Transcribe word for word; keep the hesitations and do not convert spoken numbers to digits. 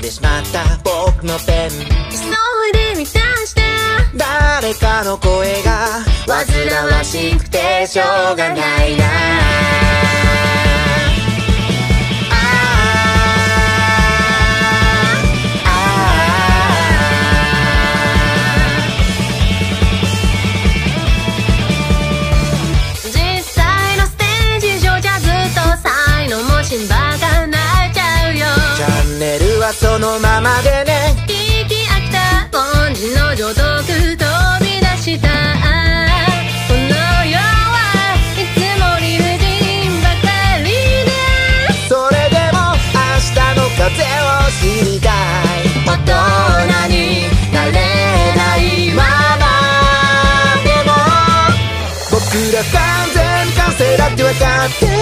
てしまった僕のペン、 急いで満たして誰かの声が煩わしくてしょうがないな。 実際のステージ上じゃずっと才能もしんばかなっちゃうよ。 チャンネルはそのままでね。 聞き飽きた凡人の常識飛び出した。この世はいつも理不尽ばかりで、 それでも明日の風を知りたい。大人になれないままでも僕ら完全完成だって分かって